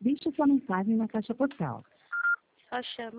Deixe sua mensagem na caixa postal. Só chama.